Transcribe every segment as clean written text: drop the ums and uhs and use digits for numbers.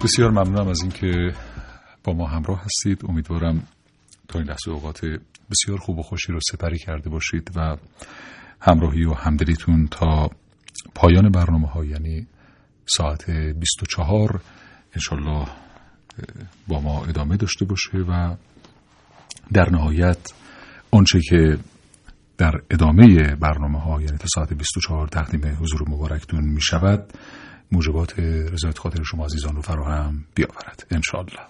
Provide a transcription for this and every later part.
بسیار ممنونم از اینکه با ما همراه هستید. امیدوارم تا این لحظه اوقات بسیار خوب و خوشی رو سپری کرده باشید و همراهی و همدلیتون تا پایان برنامه‌ها، یعنی ساعت 24 انشالله با ما ادامه داشته باشه و در نهایت آنچه که در ادامه برنامه‌ها یعنی تا ساعت 24 تقدیم حضور مبارکتون می شود موجبات رضایت خاطر شما عزیزان رو فراهم بیاورد انشالله.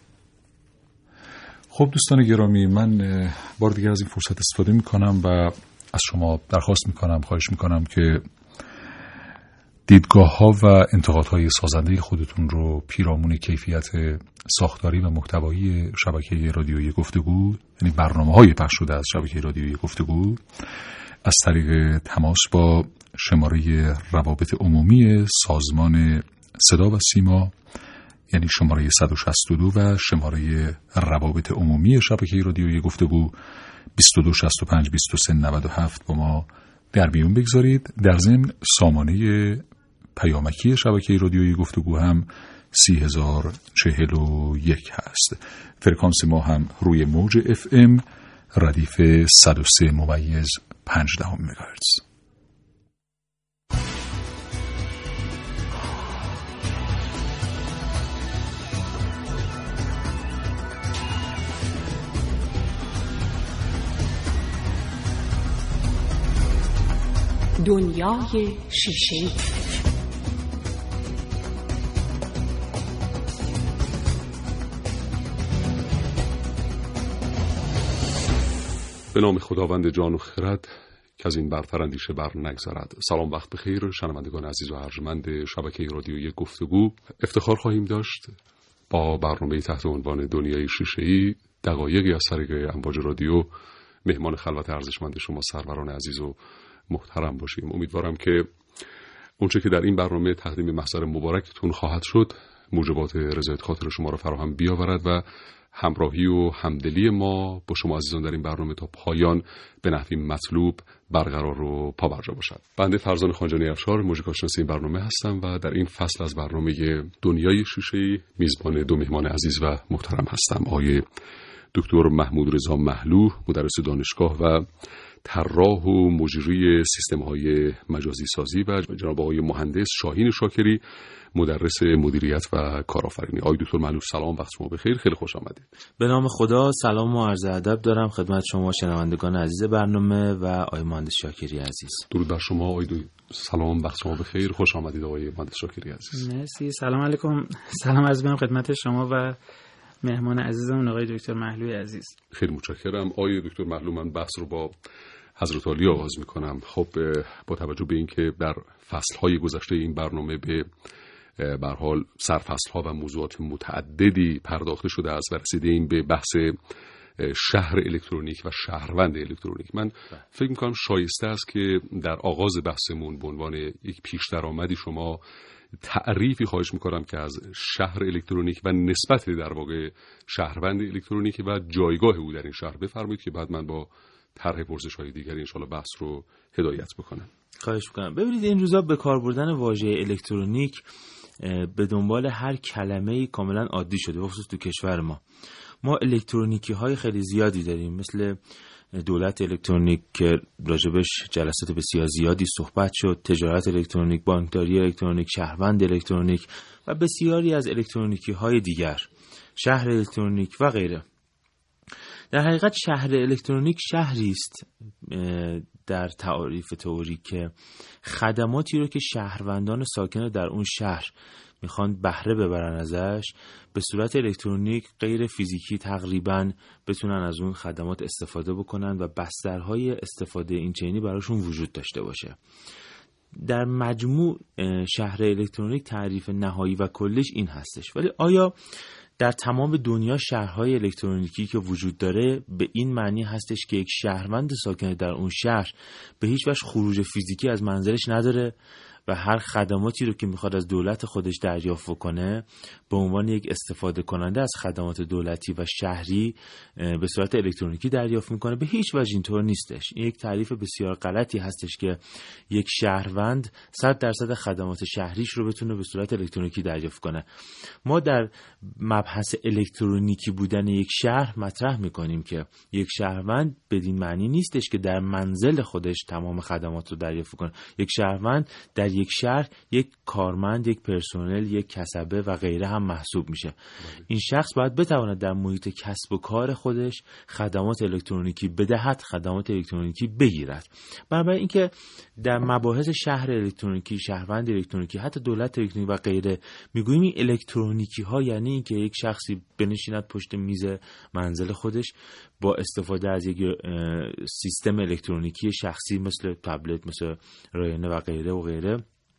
خب دوستان گرامی، من بار دیگر از این فرصت استفاده می کنم و از شما درخواست می کنم، خواهش می کنم که دیدگاه ها و انتقادهای سازنده خودتون رو پیرامون کیفیت ساختاری و محتوایی شبکه رادیویی گفتگو، یعنی برنامه‌های پخش شده از شبکه رادیویی گفتگو، از طریق تماس با شماره روابط عمومی سازمان صدا و سیما، یعنی شماره 162 و شماره روابط عمومی شبکه رادیویی گفتگو 2265 2397 با ما در میون بگذارید. در ضمن سامانه پیامکی شبکه رادیویی گفتگو هم 3041 هست. فرکانس ما هم روی موج FM ردیف 103.5 مگاهرتز. دنیای شیشه‌ای. به نام خداوند جان و خرد که از این برتر اندیشه بر نگذرد. سلام، وقت بخیر شنوندگان عزیز و ارجمند شبکه رادیویی گفتگو. افتخار خواهیم داشت با برنامه تحت عنوان دنیای شیشه‌ای دقایقی از طریق امواج رادیو مهمان خلوت ارزشمند شما سروران عزیز و محترم باشیم. امیدوارم که اونچه که در این برنامه تقدیم محضر مبارکتون خواهد شد موجبات رضایت خاطر شما را فراهم بیاورد و همراهی و همدلی ما با شما عزیزان در این برنامه تا پایان به نحوی مطلوب برقرار و پابرجا باشد. بنده فرزان خانجانی افشار، موزیکالشناس این برنامه هستم و در این فصل از برنامه دنیای شیشه‌ای میزبان دو مهمان عزیز و محترم هستم. آقای دکتر محمود رضا محلو، مدرس دانشگاه و طراح و مجری سیستم‌های مجازی سازی، و جناب آقای مهندس شاهین شاکری، مدرس مدیریت و کارآفرینی. آقای دکتر محلو سلام، وقت شما بخیر، خیلی خوش آمدید. به نام خدا، سلام و عرض ادب دارم خدمت شما شنوندگان عزیز برنامه و آقای مهندس شاکری عزیز. درود بر شما آقای سلام، وقت شما بخیر، خوش آمدید آقای مهندس شاکری عزیز. مرسی، سلام علیکم، سلام عرض می‌کنم خدمت شما و مهمان عزیزمون آقای دکتر محلوی عزیز. خیلی متشکرم آقای دکتر محلو. من بحث رو با حضرت عالی آغاز می‌کنم. خب با توجه به اینکه در فصل‌های گذشته این برنامه به هر حال سرفصل‌ها و موضوعات متعددی پرداخته شده است و رسیدیم به بحث شهر الکترونیک و شهروند الکترونیک. من فکر می‌کنم شایسته است که در آغاز بحثمون به عنوان یک پیش درآمدی شما تعریفی خواهش می‌کنم که از شهر الکترونیک و نسبت در واقع شهروند الکترونیک و جایگاه او در این شهر بفرمایید که بعد من با طرح پرسش‌های دیگری انشالله بحث رو هدایت بکنم. خواهش می‌کنم. ببینید این روزا به کار بردن واژه الکترونیک به دنبال هر کلمه‌ای کاملا عادی شده، خصوص تو کشور ما. ما الکترونیکی های خیلی زیادی داریم، مثل دولت الکترونیک که راجبش جلسات بسیار زیادی صحبت شد، تجارت الکترونیک، بانکداری الکترونیک، شهروند الکترونیک و بسیاری از الکترونیکی های دیگر، شهر الکترونیک و غیره. در حقیقت شهر الکترونیک شهری است در تعریف تئوری که خدماتی رو که شهروندان ساکن در اون شهر میخوان بهره ببرن ازش به صورت الکترونیک غیر فیزیکی تقریبا بتونن از اون خدمات استفاده بکنن و بسترهای استفاده اینچنینی براشون وجود داشته باشه. در مجموع شهر الکترونیک تعریف نهایی و کلیش این هستش. ولی آیا در تمام دنیا شهرهای الکترونیکی که وجود داره به این معنی هستش که یک شهروند ساکن در اون شهر به هیچ وجه خروج فیزیکی از منزلش نداره و هر خدماتی رو که میخواد از دولت خودش دریافت کنه به عنوان یک استفاده کننده از خدمات دولتی و شهری به صورت الکترونیکی دریافت میکنه. به هیچ وجه اینطور نیستش. این یک تعریف بسیار غلطی هستش که یک شهروند 100% خدمات شهریش رو بتونه به صورت الکترونیکی دریافت کنه. ما در مبحث الکترونیکی بودن یک شهر مطرح میکنیم که یک شهروند بدین معنی نیستش که در منزل خودش تمام خدمات رو دریافت کنه. یک شهروند در یک شهر یک کارمند، یک پرسنل، یک کسبه و غیره هم محسوب میشه. این شخص باید بتواند در محیط کسب و کار خودش خدمات الکترونیکی بدهد، خدمات الکترونیکی بگیرد. بنابراین اینکه در مباحث شهر الکترونیکی، شهروند الکترونیکی، حتی دولت الکترونیکی و غیره میگوییم این الکترونیکی ها یعنی اینکه یک شخصی بنشیند پشت میز منزل خودش با استفاده از یک سیستم الکترونیکی شخصی مثل تبلت، مثل رایانه و غیره و غیره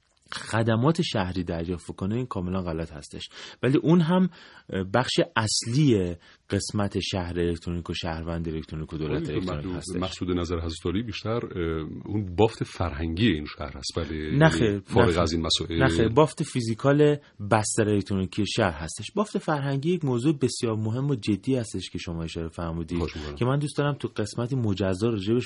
خدمات شهری دریافت کنه. این کاملا غلط هستش. ولی اون هم بخش اصلی قسمت شهر الکترونیک و شهروند الکترونیک و دولت الکترونیک هستش. مقصود نظر حضرت عالی بیشتر اون بافت فرهنگی این شهر هست. ولی نخیر، فارغ از این مسائل نخیر، بافت فیزیکال بستر الکترونیکی شهر هستش. بافت فرهنگی یک موضوع بسیار مهم و جدی هستش که شما اشاره فرمودید که من دوست دارم تو قسمتی مجزا راجبش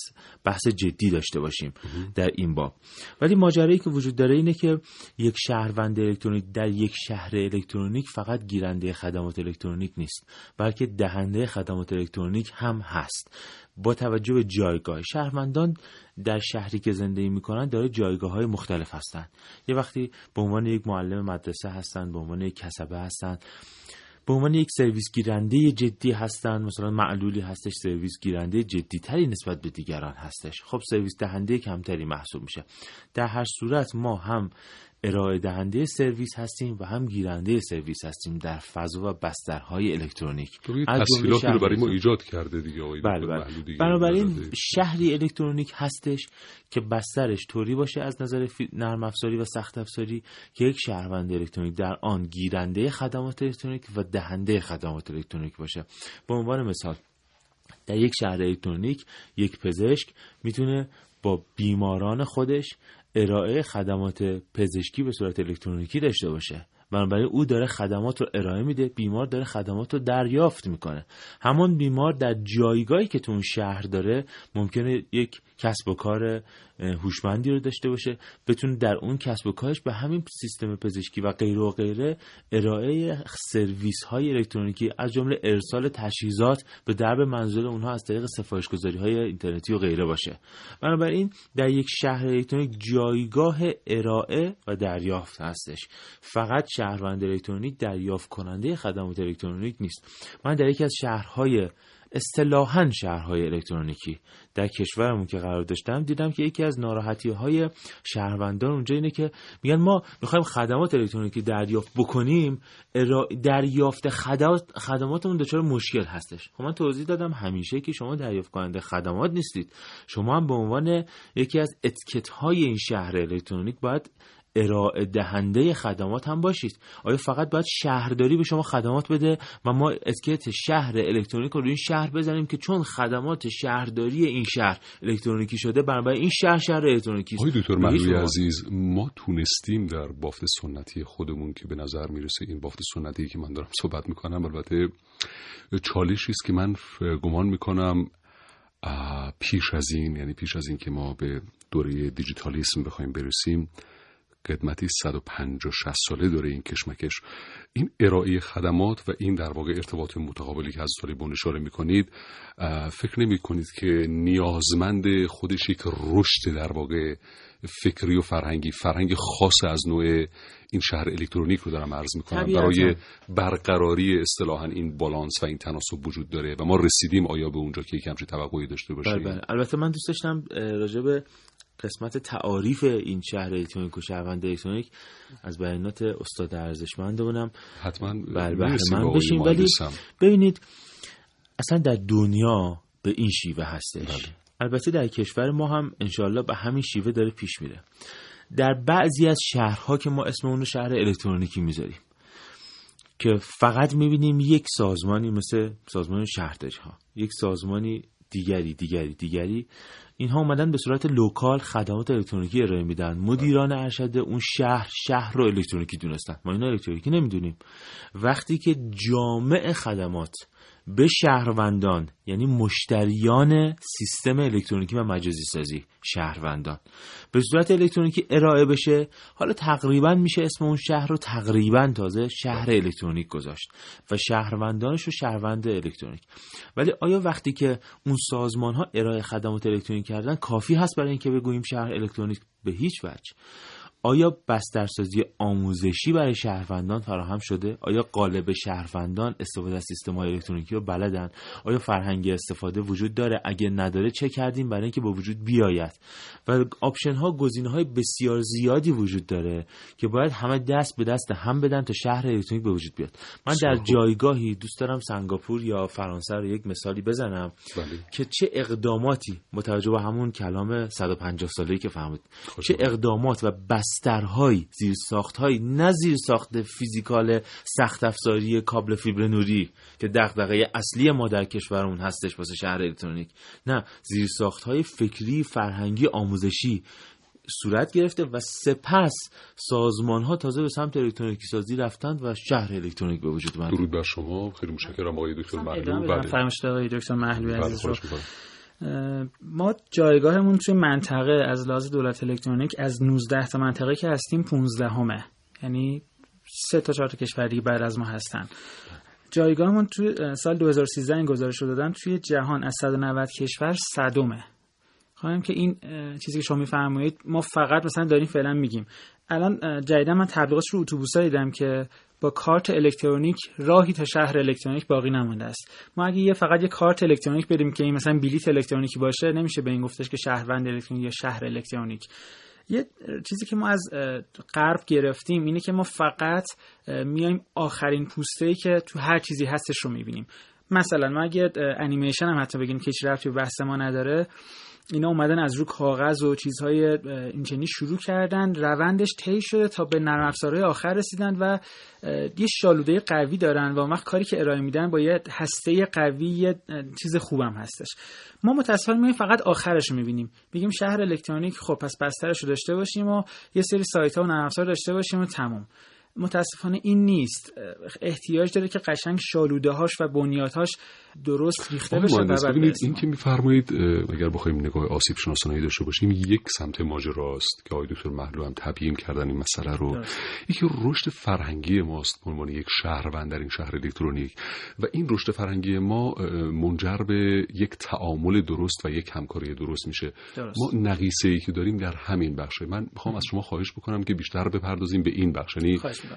بحث جدی داشته باشیم در این باب. ولی ماجرایی که وجود داره اینه که یک شهروند الکترونیک در یک شهر الکترونیک فقط گیرنده خدمات الکترونیک نیست، بلکه دهنده خدمات الکترونیک هم هست. با توجه به جایگاه شهروندان در شهری که زندگی میکنن داره جایگاه‌های مختلف هستن. یه وقتی به عنوان یک معلم مدرسه هستن، به عنوان یک کسبه هستن، به عنوان یک سرویس گیرنده جدی هستن. مثلا معلولی هستش سرویس گیرنده جدی تری نسبت به دیگران هستش، خب سرویس دهنده کمتری محسوب میشه. در هر صورت ما هم ارائه دهنده سرویس هستیم و هم گیرنده سرویس هستیم در فضا و بسترهای الکترونیک. تسهیلاتی رو برای ما ایجاد کرده دیگه آقای بله. بنابراین شهری الکترونیک هستش که بسترش طوری باشه از نظر نرم افزاری و سخت افزاری که یک شهروند الکترونیک در آن گیرنده خدمات الکترونیک و دهنده خدمات الکترونیک باشه. به عنوان مثال در یک شهر الکترونیک یک پزشک میتونه با بیماران خودش ارائه خدمات پزشکی به صورت الکترونیکی داشته باشه. بنابراین او داره خدمات رو ارائه میده، بیمار داره خدمات رو دریافت میکنه. همون بیمار در جایگاهی که تو اون شهر داره ممکنه یک کسب و کار هوشمندی رو داشته باشه، بتونه در اون کسب و کارش به همین سیستم پزشکی و غیره و غیره ارائه سرویس های الکترونیکی از جمله ارسال تجهیزات به درب منزل اونها از طریق سفارشگذاری های اینترنتی و غیره باشه. بنابراین در یک شهر الکترونیک جایگاه ارائه و دریافت هستش. فقط شهروند الکترونیک دریافت کننده خدمات الکترونیک نیست. من در یکی از شهرهای اصطلاحاً شهرهای الکترونیکی در کشورمون که قرار داشتم دیدم که یکی از ناراحتی‌های شهروندان اونجا اینه که میگن ما می‌خوایم خدمات الکترونیکی دریافت بکنیم، دریافت خدماتمون دچار مشکل هستش. خب من توضیح دادم همیشه که شما دریافت کننده خدمات نیستید، شما هم به عنوان یکی از اتیکت‌های این شهر الکترونیک باید ارائه دهنده خدمات هم باشید. آیا فقط باید شهرداری به شما خدمات بده و ما اتیکت شهر الکترونیک رو این شهر بزنیم که چون خدمات شهرداری این شهر الکترونیکی شده بنابراین این شهر الکترونیکی است؟ آقای دکتر معلولی عزیز، ما تونستیم در بافت سنتی خودمون که به نظر میرسه این بافت سنتی که من دارم صحبت میکنم البته چالشی است که من گمان میکنم پیش از این که ما به دوره دیجیتالیسم بخوایم برسیم قدمتی 150-60 ساله داره این کشمکش. این ارائه خدمات و این در واقع ارتباط متقابلی که از طالبان اشاره میکنید فکر نمی کنید که نیازمند خودش یک رشد در واقع فکری و فرهنگ خاص از نوع این شهر الکترونیک رو دارم عرض میکنم برای برقراری اصطلاحاً این بالانس و این تناسب وجود داره و ما رسیدیم آیا به اونجا که یک همچین توقعی داشته باشیم؟ بله. البته من دوست داشتم راجع به قسمت تعاریف این شهر الکترونیک و شهروند الکترونیک از بیانات استاد ارزشمندمونم حتما بهره مند بشیم. ولی ببینید اصلا در دنیا به این شیوه هستش. البته در کشور ما هم انشالله به همین شیوه داره پیش میره. در بعضی از شهرها که ما اسم اون رو شهر الکترونیکی میذاریم که فقط میبینیم یک سازمانی مثل سازمان شهرداری ها، یک سازمانی دیگری اینها اومدن به صورت لوکال خدمات الکترونیکی ارائه میدن. مدیران ارشد اون شهر رو الکترونیکی دونستن، ما اینا الکترونیکی نمیدونیم. وقتی که جامع خدمات به شهروندان، یعنی مشتریان سیستم الکترونیکی و مجازی سازی شهروندان، به صورت الکترونیکی ارائه بشه، حالا تقریبا میشه اسم اون شهر رو تقریبا تازه شهر الکترونیک گذاشت و شهروندانش رو شهروند الکترونیک. ولی آیا وقتی که اون سازمان ها ارائه خدمات الکترونیک کردن کافی هست برای اینکه بگوییم شهر الکترونیک؟ به هیچ وجه. آیا بسترسازی آموزشی برای شهروندان فراهم شده؟ آیا قالب شهروندان استفاده از سیستم‌های الکترونیکی رو بلدن؟ آیا فرهنگ استفاده وجود داره؟ اگه نداره چه کردیم برای اینکه به وجود بیاید؟ و آپشن‌ها، گزینه‌های بسیار زیادی وجود داره که باید همه دست به دست هم بدن تا شهر الکترونیک به وجود بیاد. من در جایگاهی دوست دارم سنگاپور یا فرانسه رو یک مثالی بزنم که چه اقداماتی متوجه به همون کلام 150 ساله‌ای که فهمید، چه اقدامات و بسترهای زیرساخت‌های، نه زیرساخت فیزیکال سخت افزاری کابل فیبر نوری که دغدغه اصلی ما در کشورمون هستش واسه شهر الکترونیک، نه، زیرساخت‌های فکری، فرهنگی، آموزشی صورت گرفته و سپس سازمان‌ها تازه به سمت الکترونیکی سازی رفتند و شهر الکترونیک به وجود اومد. درود بر شما، خیلی متشکرم آقای دکتر محلوی. بله، فرمایشات آقای دکتر محلوی عزیز رو. ما جایگاهمون توی منطقه از لحاظ دولت الکترونیک از 19 تا منطقه که هستیم 15همه، یعنی 3 تا 4 تا کشور دیگه بعد از ما هستن. جایگاهمون توی سال 2013 این گزارش رو دادن توی جهان از 190 کشور 100مه. خواهیم که این چیزی که شما میفرمایید ما فقط مثلا داریم فعلا میگیم. الان جدیدا من تبلیغات رو اتوبوسا دیدم که با کارت الکترونیک راهی تا شهر الکترونیک باقی نمونده است. ما اگه فقط یه کارت الکترونیک بدیم که این مثلا بلیت الکترونیکی باشه، نمیشه به این گفتش که شهروند الکترونیک یا شهر الکترونیک. یه چیزی که ما از غرب گرفتیم اینه که ما فقط میایم آخرین پوسته‌ای که تو هر چیزی هستش رو میبینیم. مثلا ما اگه انیمیشن هم حتی بگیم که هیچ ربطی به بحث ما نداره، اینا اومدن از رو کاغذ و چیزهای اینچنینی شروع کردن، روندش طی شده تا به نرم افزارهای آخر رسیدن و یه شالوده قوی دارن و اون وقت کاری که ارائه میدن با یه هسته قوی یه چیز خوبم هستش. ما متأسفانه میبینیم فقط آخرش رو میبینیم، میگیم شهر الکترونیک، خب پس بسترش رو داشته باشیم و یه سری سایت ها و نرم افزار داشته باشیم و تمام. متاسفانه این نیست. احتیاج داره که قشنگ شالوده‌هاش و بنیادهاش درست ریخته بشه. ببینید این که میفرمایید اگر بخوایم نگاه آسیب شناسانه‌ای داشته باشیم، یک سمت ماجراست که آقای دکتر محلو هم تبیین کردن این مسئله رو. یکی رشد فرهنگی ماست به عنوان یک شهروند در این شهر الکترونیک و این رشد فرهنگی ما منجر به یک تعامل درست و یک همکاری درست میشه. ما نقیصه‌ای که داریم در همین بخشه. من میخوام از شما خواهش بکنم که بیشتر بپردازیم به این بخش، یعنی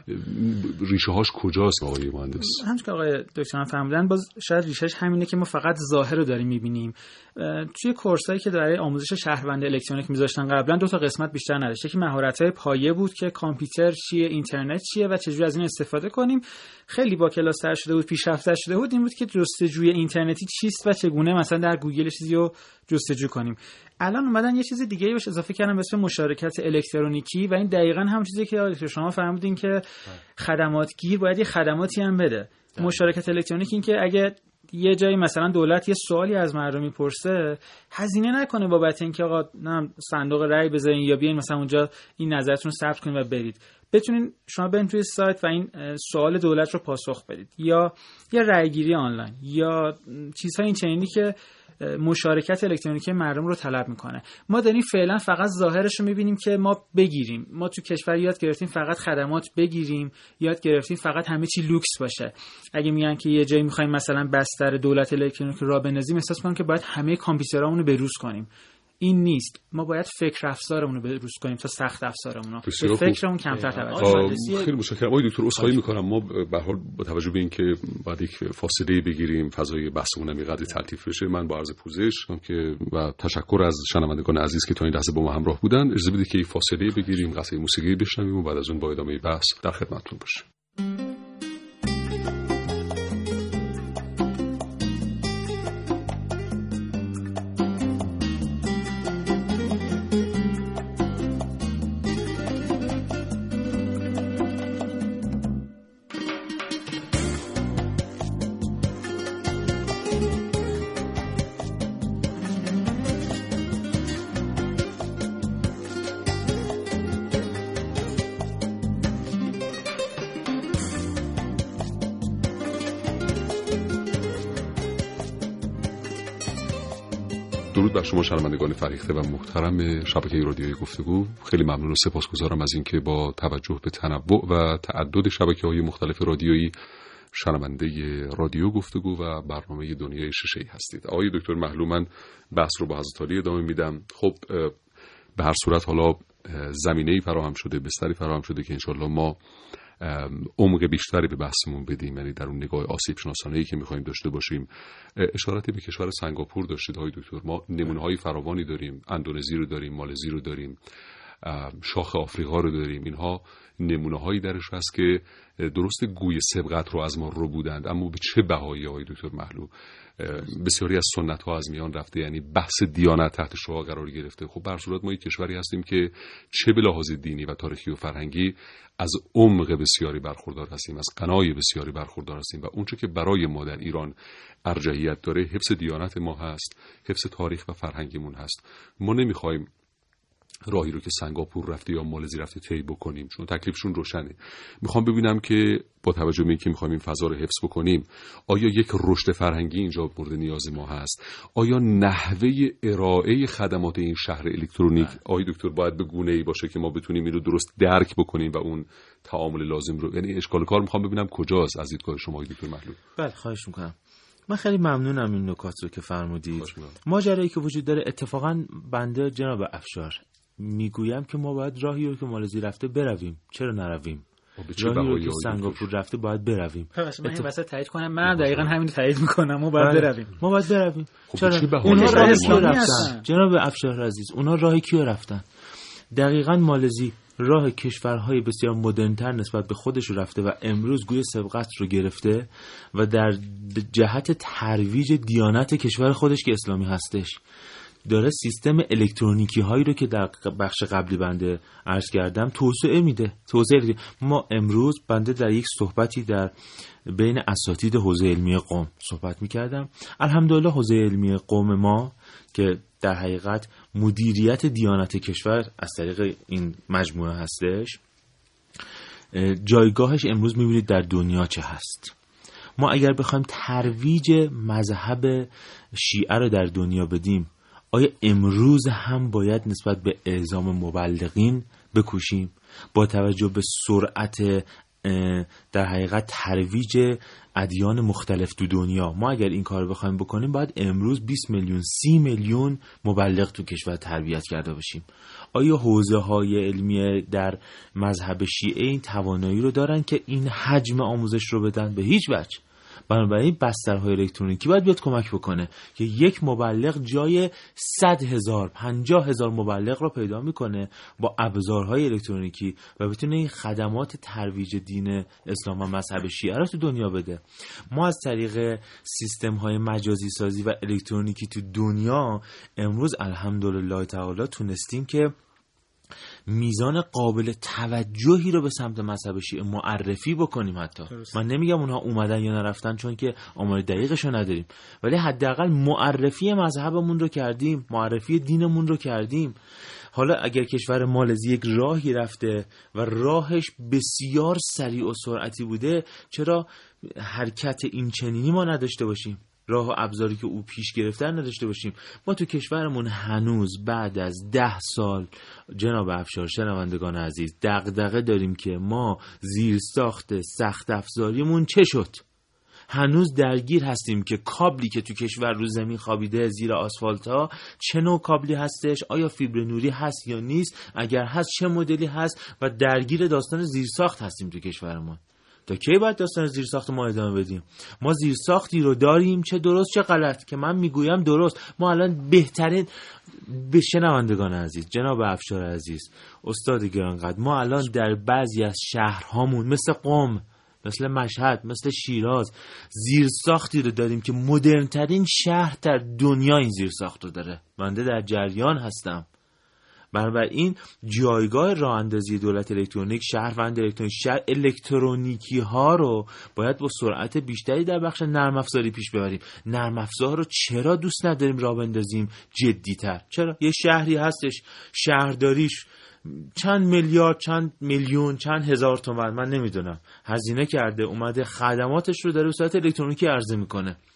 ریشه هاش کجاست آقای مهندس؟ همونش که آقای دکتر فرمودن، باز شاید ریشهش همینه که ما فقط ظاهر رو داریم میبینیم. توی کورسایی که برای آموزش شهروند الکترونیک میذاشتن قبلا 2 تا قسمت بیشتر نداشت. یکی مهارت‌های پایه بود که کامپیوتر چیه، اینترنت چیه و چجوری از این استفاده کنیم. خیلی با کلاس‌تر شده بود، پیشرفته شده بود. این بود که جستجوی اینترنتی چیست و چگونه مثلا در گوگل چیزی رو جستجو کنیم. الان اومدن یه چیز دیگه‌ای بهش اضافه کردن به اسم مشارکت الکترونیکی و این دقیقاً همون چیزی که شما فرمودین که خدمات گیر باید یه خدماتی هم بده. مشارکت الکترونیکی این که اگه یه جایی مثلا دولت یه سوالی از مردم میپرسه، هزینه نکنه بابت اینکه آقا نه صندوق رأی بذارین یا بیاین مثلا اونجا این نظرتون رو ثبت کنین و برید. بتونین شما برین توی سایت و این سوال دولت رو پاسخ بدید یا رأیگیری آنلاین یا چیزهای این چنینی که مشارکت الکترونیکی مردم رو طلب میکنه. ما داریم فعلا فقط ظاهرش رو میبینیم که ما بگیریم. ما تو کشور یاد گرفتیم فقط خدمات بگیریم، یاد گرفتیم فقط همه چی لوکس باشه. اگه میگن که یه جایی میخوایم مثلا بستر دولت الکترونیک را بنازیم، احساس کنیم که باید همه کامپیوترامون رو بروز کنیم. این نیست. ما باید فکر افزارمون رو بروز کنیم تا سخت افزارمون رو. به فکرمون کمتر توجه. خیلی متشکرم آقای دکتر. عذرخواهی میکنم، ما به هر حال با توجه به اینکه باید یک فاصله بگیریم، فضای بحثمون هم قدری تلطیف بشه، من با عرض پوزش که و تشکر از شنوندگان عزیز که تا این لحظه با ما همراه بودن، اجازه بدید که یک فاصله بگیریم، قطعه موسیقی بشنویم و بعد از اون با ادامه بحث در خدمتتون باشیم. درود بر شما شنوندگان فریخته و محترم شبکه رادیویی گفتگو. خیلی ممنون و سپاسگزارم از اینکه با توجه به تنوع و تعدد شبکه‌های مختلف رادیویی شنونده رادیو گفتگو و برنامه دنیای شیشه‌ای هستید. آقای دکتر محلو، من بحث رو با حضرت عالی ادامه میدم. خب به هر صورت حالا زمینه‌ای فراهم شده، بستری فراهم شده که انشالله ما عمق بیشتری به بحثمون بدیم، یعنی در اون نگاه آسیب شناسانه‌ای که می‌خوایم داشته باشیم. اشاراتی به کشور سنگاپور داشتید آقای دکتر. ما نمونه‌های فراوانی داریم، اندونزی رو داریم، مالزی رو داریم، شاخ آفریقا رو داریم. اینها نمونه‌هایی درش هست که درست گوی سبقت رو از ما رو بودند، اما به چه بهایی آقای دکتر محلو؟ بسیاری از سنت‌ها از میان رفته، یعنی بحث دیانت تحت شعاع قرار گرفته. خب به هر صورت ما یک کشوری هستیم که چه به لحاظ دینی و تاریخی و فرهنگی از عمق بسیاری برخوردار هستیم، از غنای بسیاری برخوردار هستیم و اونچه که برای ما در ایران ارجحیت داره حفظ دیانت ما هست، حفظ تاریخ و فرهنگیمون هست. ما نمی‌خوایم راهی رو که سنگاپور رفته یا مالزی رفته طی بکنیم، چون تکلیفشون روشنه. میخوام ببینم که با توجه به اینکه میخوایم این فضا رو حفظ بکنیم، آیا یک رشد فرهنگی اینجا مورد نیاز ما هست؟ آیا نحوه ارائه خدمات این شهر الکترونیک آقای دکتر باید به گونه‌ای باشه که ما بتونیم این رو درست درک بکنیم و اون تعامل لازم رو، یعنی اشکال کار میخوام ببینم کجاست از دیدگاه شما آقای دکتر محلو؟ بله، خواهش میکنم. من خیلی ممنونم این نکات رو که فرمودید. ماجرایی که وجود داره، اتفاقا بنده جناب افشار میگویم که ما باید راهی رو که مالزی رفته برویم، چرا نرویم؟ راهی رو که سنگاپور رفته باید برویم. من این واسه تایید کنم، من دقیقاً همین رو تایید میکنم، ما باید برویم. ما باید برویم. چرا؟ اونها راهی کیو رفتن؟ جناب افشار عزیز، اونها راهی کیو رفتن؟ دقیقاً مالزی راه کشورهای بسیار مدرن‌تر نسبت به خودش رفته و امروز گوی سبقت رو گرفته و در جهت ترویج دیانت کشور خودش که اسلامی هستش داره سیستم الکترونیکی هایی رو که در بخش قبلی بنده عرض کردم توسعه میده. ما امروز بنده در یک صحبتی در بین اساتید حوزه علمی قم صحبت میکردم. الحمدلله حوزه علمی قم ما که در حقیقت مدیریت دیانت کشور از طریق این مجموعه هستش، جایگاهش امروز میبینید در دنیا چه هست. ما اگر بخوایم ترویج مذهب شیعه رو در دنیا بدیم، آیا امروز هم باید نسبت به اعزام مبلغین بکوشیم با توجه به سرعت در حقیقت ترویج ادیان مختلف تو دنیا؟ ما اگر این کار بخوایم بکنیم باید امروز 20 میلیون 30 میلیون مبلغ تو کشور تربیت کرده باشیم. آیا حوزه های علمی در مذهب شیعه این توانایی رو دارن که این حجم آموزش رو بدن؟ به هیچ وجه. بنابراین بسترهای الکترونیکی باید بیاد کمک بکنه که یک مبلغ جای 100,000 50,000 مبلغ رو پیدا میکنه با ابزارهای الکترونیکی و بتونه این خدمات ترویج دین اسلام و مذهب شیعه رو تو دنیا بده. ما از طریق سیستم‌های مجازی سازی و الکترونیکی تو دنیا امروز الحمدلله تعالی تونستیم که میزان قابل توجهی رو به سمت مذهب شیعه معرفی بکنیم. حتی من نمیگم اونها اومدن یا نرفتن چون که آمار دقیقش رو نداریم، ولی حداقل معرفی مذهبمون رو کردیم، معرفی دینمون رو کردیم. حالا اگر کشور مالزی یک راهی رفته و راهش بسیار سریع و سرعتی بوده، چرا حرکت این چنینی ما نداشته باشیم؟ راه و ابزاری که او پیش گرفته نداشته باشیم؟ ما تو کشورمون هنوز بعد از 10 سال جناب افشار شنوندگان عزیز دغدغه داریم که ما زیرساخت سخت افزاریمون چه شد. هنوز درگیر هستیم که کابلی که تو کشور رو زمین خوابیده زیر آسفالت ها چه نوع کابلی هستش، آیا فیبر نوری هست یا نیست، اگر هست چه مدلی هست، و درگیر داستان زیرساخت هستیم تو کشورمون. تا کی باید داستان زیرساخت ما ادامه بدیم؟ ما زیرساختی رو داریم، چه درست چه غلط، که من میگویم درست. ما الان بهترین به شنوندگان عزیز، جناب افشار عزیز، استاد گرانقدر، ما الان در بعضی از شهرهامون مثل قم، مثل مشهد، مثل شیراز زیرساختی رو داریم که مدرن‌ترین شهر در دنیا این زیرساخت رو داره. بنده در جریان هستم. بنابراین جایگاه راه اندازی دولت الکترونیک، شهروند الکترونیکی ها رو باید با سرعت بیشتری در بخش نرم افزاری پیش ببریم. نرم افزار رو چرا دوست نداریم راه بندازیم جدی‌تر؟ چرا؟ یه شهری هستش شهرداریش چند میلیارد، چند میلیون، چند هزار تومان، من نمیدونم، هزینه کرده اومده خدماتش رو داره به صورت الکترونیکی عرضه میکنه.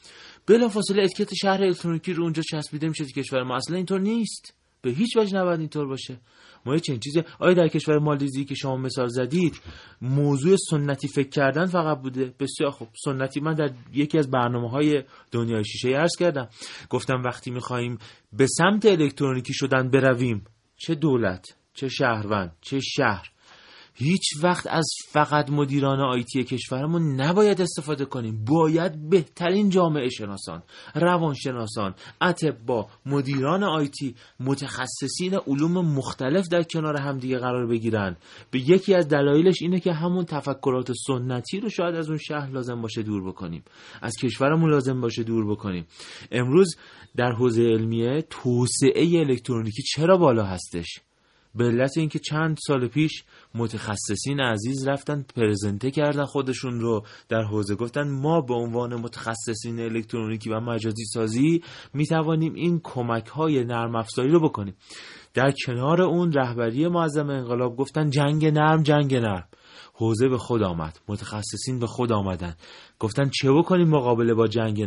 بلافاصله اتیکت شهر الکترونیکی رو اونجا چسبیده میشه تو کشور ما. اصلا اینطور نیست، به هیچ وجه نباید اینطور باشه. ما یه چنین چیزی آیا در کشور مالزی که شما مثال زدید موضوع سنتی فکر کردن فقط بوده؟ بسیار خوب. سنتی من در یکی از برنامه‌های دنیای شیشه عرض کردم، گفتم وقتی می‌خوایم به سمت الکترونیکی شدن برویم، چه دولت، چه شهروند، چه شهر، هیچ وقت از فقط مدیران آیتی کشورمون نباید استفاده کنیم. باید بهترین جامعه شناسان، روانشناسان، اطباء، مدیران آیتی، متخصصین علوم مختلف در کنار همدیگه قرار بگیرن. به یکی از دلایلش اینه که همون تفکرات سنتی رو شاید از اون شهر لازم باشه دور بکنیم، از کشورمون لازم باشه دور بکنیم. امروز در حوزه علمیه توسعه الکترونیکی چرا بالا هستش؟ به علت اینکه چند سال پیش متخصصین عزیز رفتن پرزنته کردن خودشون رو در حوزه، گفتن ما به عنوان متخصصین الکترونیکی و مجازی سازی میتوانیم این کمک‌های نرم افزاری رو بکنیم. در کنار اون رهبری معظم انقلاب گفتن جنگ نرم. حوزه به خود آمد، متخصصین به خود آمدن، گفتن چه بکنیم مقابله با جنگ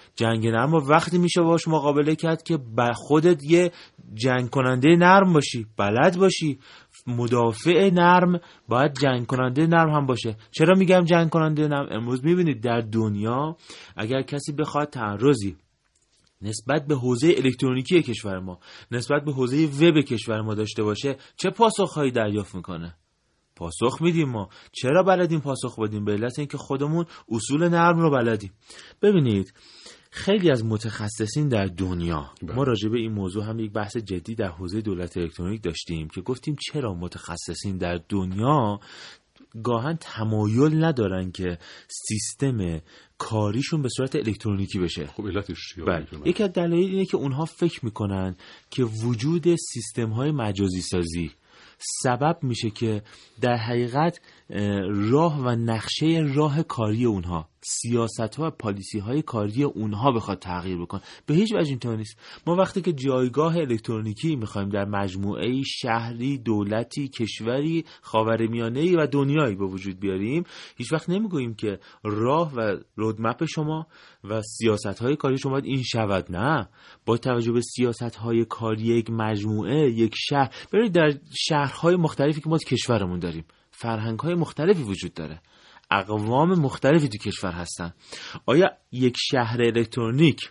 نرم و وقتی میشه باش مقابله کرد که با خودت یه جنگ کننده نرم باشی، بلد باشی. مدافع نرم باید جنگ کننده نرم هم باشه. چرا میگم جنگ کننده نرم؟ امروز میبینید در دنیا اگر کسی بخواد تعرضی نسبت به حوزه الکترونیکی کشور ما، نسبت به حوزه وب کشور ما داشته باشه، چه پاسخهایی دریافت میکنه؟ پاسخ میدیم. ما چرا بلدیم پاسخ بدیم؟ به علت اینکه خودمون اصول نرم رو بلدیم. ببینید خیلی از متخصصین در دنیا، ما راجع به این موضوع هم یک بحث جدی در حوزه دولت الکترونیک داشتیم که گفتیم چرا متخصصین در دنیا گاهن تمایل ندارن که سیستم کاریشون به صورت الکترونیکی بشه. خب علتش چیه؟ یکی از دلایل اینه که اونها فکر میکنن که وجود سیستم‌های مجازی سازی سبب میشه که در حقیقت راه و نقشه راه کاری اونها، سیاست‌ها و پالیسی‌های کاری اونها بخواد تغییر بکنه. به هیچ وجه اینطور نیست. ما وقتی که جایگاه الکترونیکی می‌خوایم در مجموعه شهری، دولتی، کشوری، خاورمیانه‌ای و دنیایی به وجود بیاریم، هیچ وقت نمیگوییم که راه و رودمپ شما و سیاست‌های کاری شما باید این شود. نه، با توجه به سیاست‌های کاری یک مجموعه، یک شهر، برید در شهرهای مختلفی که ما تو کشورمون داریم، فرهنگ‌های مختلفی وجود داره، اقوام مختلفی تو کشور هستن. آیا یک شهر الکترونیک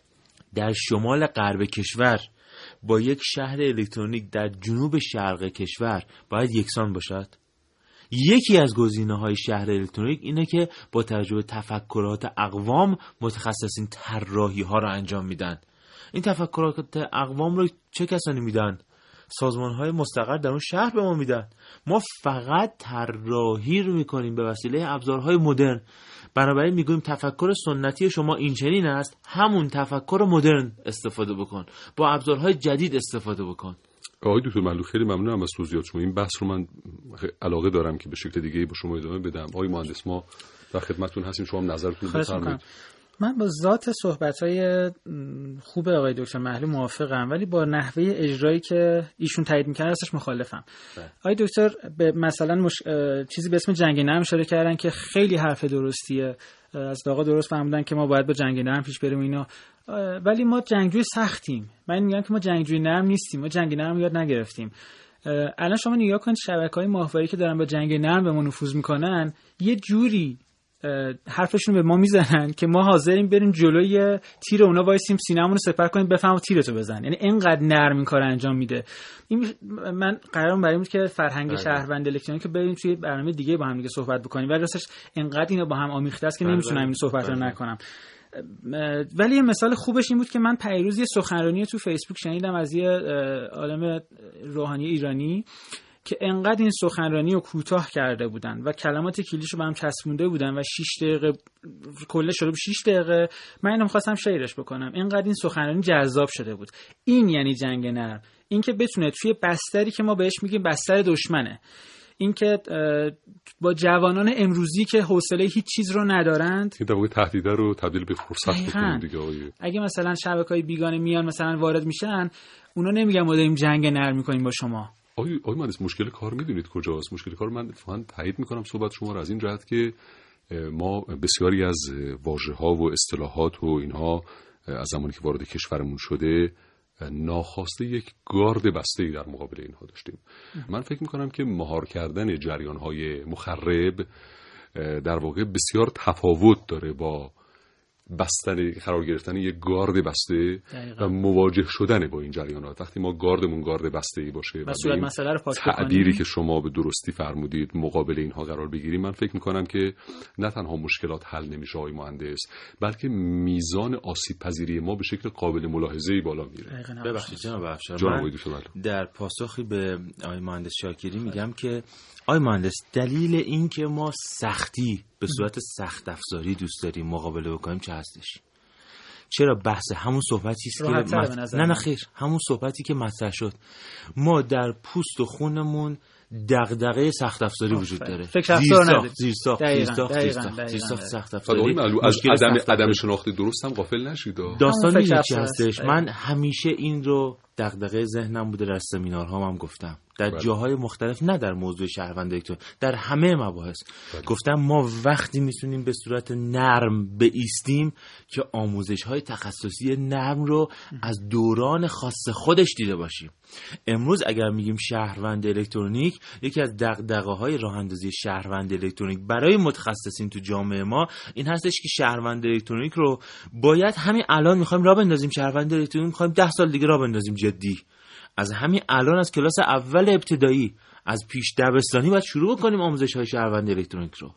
در شمال غرب کشور با یک شهر الکترونیک در جنوب شرق کشور باید یکسان باشد؟ یکی از گزینه‌های شهر الکترونیک اینه که با توجه به تفکرات اقوام متخصصین طراحی‌ها رو انجام میدن. این تفکرات اقوام رو چه کسانی میدن؟ سازمان‌های مستقر در اون شهر به ما میدن. ما فقط طراحی رو میکنیم به وسیله ابزارهای مدرن. بنابراین میگویم تفکر سنتی شما این چنین است، همون تفکر مدرن استفاده بکن، با ابزارهای جدید استفاده بکن. آقای دکتر معلوف خیلی ممنونم از توضیحات شما. این بحث رو من علاقه دارم که به شکل دیگه با شما ادامه بدم. آقای مهندس ما در خدمتتون هستیم، شما هم نظرتون رو بفرمایید. من با ذات صحبت‌های خوب آقای دکتر محلی موافقم، ولی با نحوه اجرایی که ایشون تایید می‌کنه راستش مخالفم. آقای دکتر به مثلا چیزی به اسم جنگ نرم اشاره کردن که خیلی حرف درستیه. از آقا درست فهمیدن که ما باید با جنگ نرم پیش بریم اینا، ولی ما جنگجوی سختیم. من میگم که ما جنگجوی نرم نیستیم، ما جنگ نرم یاد نگرفتیم. الان شما نگاه کنید شبکه‌های ماهواره‌ای که دارن با جنگ نرم به ما نفوذ می‌کنن، یه جوری حرفشون به ما میزنن که ما حاضریم بریم جلوی تیر اونا وایسیم، سینه‌مون رو سپر کنیم بفهمو تیرتو بزن. یعنی اینقدر نرم این کار انجام میده. این من قرارم برای بود که فرهنگ شهروند الکترونیک رو بریم توی برنامه دیگه با هم دیگه صحبت بکنیم، ولی راستش اینقدر اینا با هم آمیخته است که نمیتونم این صحبت رو نکنم. ولی یه مثال خوبش این بود که من پیروز یه سخنرانی تو فیسبوک شنیدم از یه عالم روحانی ایرانی که انقدر این سخنرانی رو کوتاه کرده بودن و کلمات کلیدشو به هم چسبونده بودن و 6 دقیقه کلش شده بود 6 دقیقه. من اینو می‌خواستم شیرش بکنم، اینقدر این سخنرانی جذاب شده بود. این یعنی جنگ نرم، این که بتونه توی بستری که ما بهش میگیم بستر دشمنه، این که با جوانان امروزی که حوصله هیچ چیز رو ندارند، این در واقع تهدیده رو تبدیل به فرصت بکنیم دیگه. اگه مثلا شبکه‌های بیگانه میان مثلا وارد میشن، اونا نمیگن ما داریم جنگ نرم می‌کنیم با شما. آقای مهندس مشکل کار میدونید کجاست؟ مشکل کار من واقعا تایید میکنم صحبت شما رو از این جهت که ما بسیاری از واژه‌ها و اصطلاحات و اینها از زمانی که وارد کشورمون شده ناخواسته یک گارد بسته‌ای در مقابل اینها داشتیم. من فکر می‌کنم که مهار کردن جریان‌های مخرب در واقع بسیار تفاوت داره با قرار گرفتن یک گارد بسته و مواجه شدن با این جریانات. وقتی ما گاردمون گارد بسته‌ای باشه و این تعبیری که شما به درستی فرمودید مقابل اینها قرار بگیریم، من فکر می‌کنم که نه تنها مشکلات حل نمیشه آقای مهندس، بلکه میزان آسیب پذیری ما به شکل قابل ملاحظه‌ای بالا میره. ببخشید جناب افشار، من در پاسخی به آقای مهندس شاکری میگم که آقای مهندس، دلیل این که ما سختی به صورت سخت افزاری دوست داریم مقابله بکنیم چه هستش؟ چرا بحث همون صحبتی است که نه خیر، همون صحبتی که مطرح شد. ما در پوست و خونمون دغدغه سخت افزاری وجود داره. زیرساخت سخت افزاری. از عدم شناخت درست هم غافل نشید. داستان چی هستش؟ من همیشه این رو دغدغه ذهنم بوده، در سمینارهام هم گفتم، در جاهای مختلف، نه در موضوع شهروند الکترونیک، در همه مباحث گفتم ما وقتی میتونیم به صورت نرم بایستیم که آموزش‌های تخصصی نرم رو از دوران خاص خودش دیده باشیم. امروز اگر میگیم شهروند الکترونیک، یکی از دغدغه‌های راه اندازی شهروند الکترونیک برای متخصصین تو جامعه ما این هستش که شهروند الکترونیک رو باید همین الان می‌خوایم راه بندازیم، شهروند الکترونیک می‌خوایم 10 سال دیگه راه بندازیم جدی. از همین الان از کلاس اول ابتدایی، از پیش دبستانی باید شروع بکنیم آموزش‌های شهروند الکترونیک رو.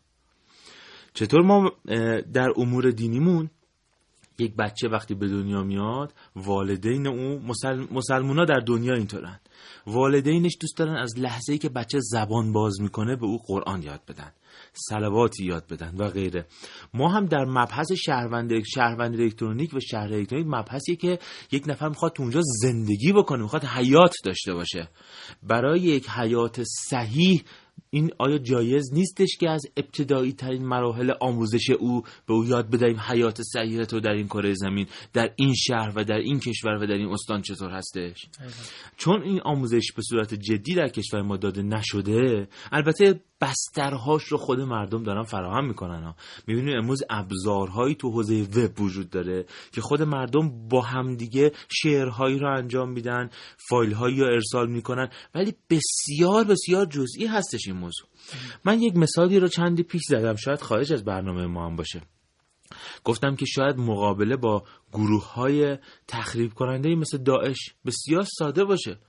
چطور ما در امور دینیمون یک بچه وقتی به دنیا میاد، والدین اون مسلمونا در دنیا اینطورن، والدینش دوست دارن از لحظه‌ای که بچه زبان باز میکنه به او قرآن یاد بدن، صلواتی یاد بدن و غیره. ما هم در مبحث شهروند الکترونیک و شهر الکترونیک مبحثیه که یک نفر میخواد تو اونجا زندگی بکنه، میخواد حیات داشته باشه. برای یک حیات صحیح این آیا جایز نیستش که از ابتدایی ترین مراحل آموزش او به او یاد بدهیم حیات صحیح تو در این کره زمین، در این شهر و در این کشور و در این استان چطور هستش؟ چون این آموزش به صورت جدی در کشور ما داده نشده، البته بسترهاش رو خود مردم دارن فراهم میکنن. میبینید امروز ابزارهایی تو حوزه وب وجود داره که خود مردم با همدیگه شعرهایی رو انجام میدن، فایل‌هایی رو ارسال میکنن، ولی بسیار بسیار جزئی هستش این موضوع. من یک مثالی رو چندی پیش زدم، شاید خارج از برنامه ما هم باشه. گفتم که شاید مقابله با گروه‌های تخریب کننده مثل داعش بسیار ساده باشه.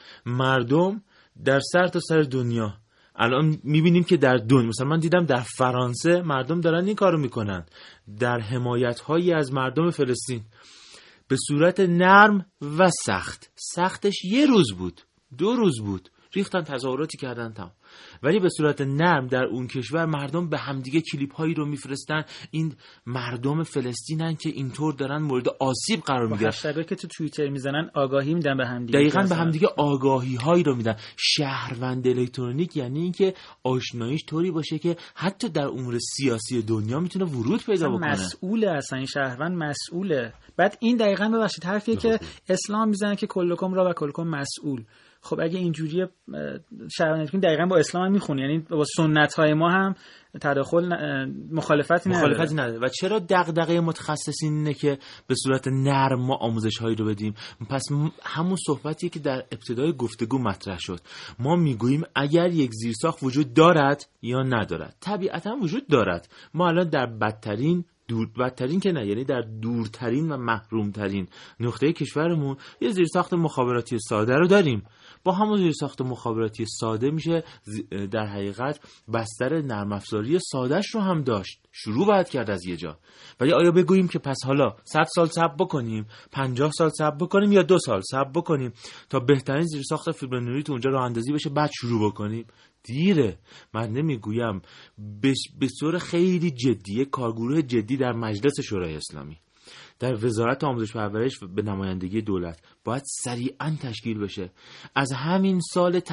مردم در سر تا سر دنیا الان میبینیم که در دنیا، مثلا من دیدم در فرانسه مردم دارن این کارو میکنن، در حمایت‌هایی از مردم فلسطین به صورت نرم و سخت. سختش 1 روز بود، 2 روز بود، ریختن تظاهراتی کردن تمام. ولی به صورت نرم در اون کشور مردم به همدیگه کلیپ هایی رو میفرستن، این مردم فلسطینن که اینطور دارن مورد آسیب قرار میگیرن. هشتگایی که تو توییتر میزنن آگاهی میدن به همدیگه، دقیقاً به همدیگه آگاهی هایی رو میدن. شهروند الکترونیک یعنی این که آشناییش طوری باشه که حتی در امور سیاسی دنیا میتونه ورود پیدا بکنه. مسئوله، اصلا این شهروند مسئوله. بعد این دقیقاً ببخشید حرفیه که اسلام میزنه که کلکم را و کلکم مسئول. خب اگه اینجوریه شهروند دقیقاً با اسلام هم میخونه، یعنی با سنت های ما هم تداخل مخالفتی نداره. و چرا دغدغه متخصصین اینه که به صورت نرم ما آموزش هایی رو بدیم؟ پس همون صحبتی که در ابتدای گفتگو مطرح شد، ما میگوییم اگر یک زیرساخت وجود دارد یا ندارد. طبیعتاً وجود دارد. ما الان در بدترین که نه، یعنی در دورترین و محرومترین نقطه کشورمون یه زیرساخت مخابراتی ساده رو داریم. با همون زیرساخت مخابراتی ساده میشه در حقیقت بستر نرم افزاری سادهش رو هم داشت. شروع باید کرد از یه جا. ولی آیا بگوییم که پس حالا 100 سال صبر بکنیم، 50 سال صبر بکنیم یا 2 سال صبر بکنیم تا بهترین زیرساخت فیبر نوری تو اونجا راه اندازی بشه بعد شروع بکنیم؟ دیره. من نمیگویم، به صورت خیلی جدیه کارگروه جدی در مجلس شورای اسلامی، در وزارت آموزش و پرورش به نمایندگی دولت باید سریعاً تشکیل بشه. از همین سال